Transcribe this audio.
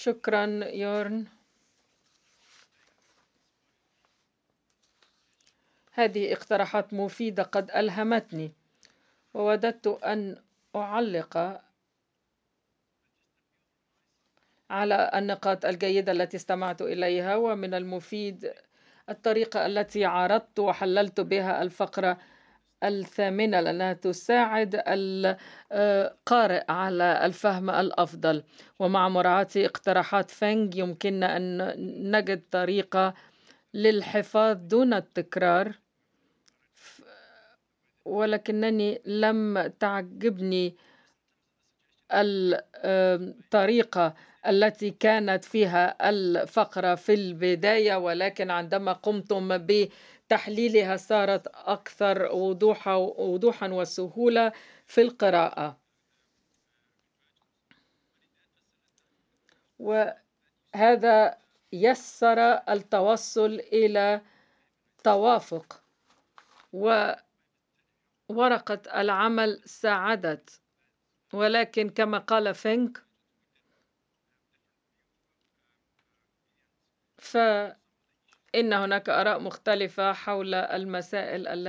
شكرا يورن. هذه اقتراحات مفيدة قد ألهمتني، ووددت أن أعلق على النقاط الجيدة التي استمعت إليها. ومن المفيد الطريقة التي عرضت وحللت بها الفقرة 8 لأنها تساعد القارئ على الفهم الأفضل. ومع مراعاة اقتراحات فينغ يمكننا أن نجد طريقة للحفاظ دون التكرار، ولكنني لم تعجبني الطريقة التي كانت فيها الفقرة في البداية، ولكن عندما قمتم بتحليلها صارت أكثر وضوحا وسهولة في القراءة. وهذا يسر التوصل إلى توافق، وورقة العمل ساعدت. ولكن كما قال فينغ، فإن هناك آراء مختلفة حول المسائل التي